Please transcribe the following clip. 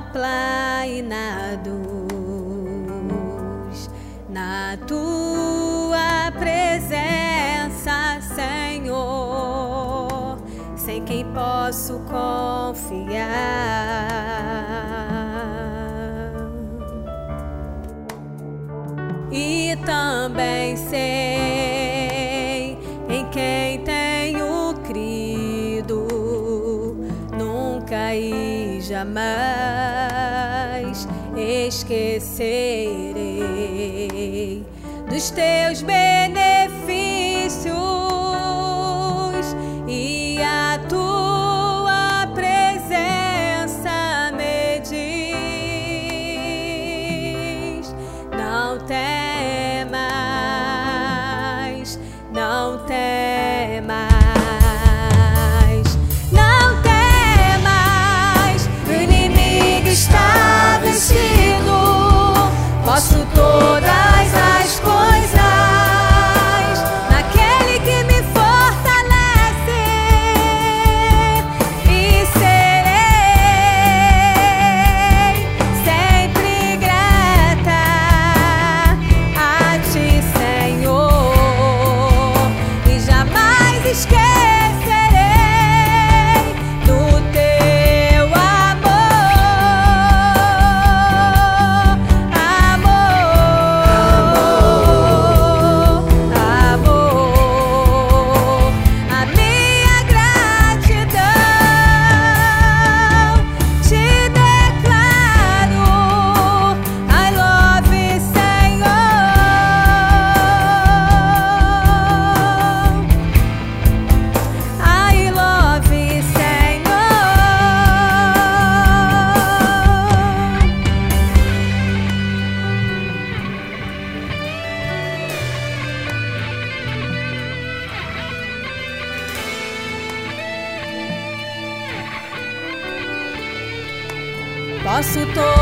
aplainados na tua presença, Senhor, sem quem posso confiar. E também sei em quem tenho crido, nunca e jamais esquecerei dos teus benefícios e a tua presença me diz: não temas, não temas. Está vencido, posso todas as coisas naquele que me fortalece, e serei sempre grata a ti, Senhor, e jamais esquecerei posso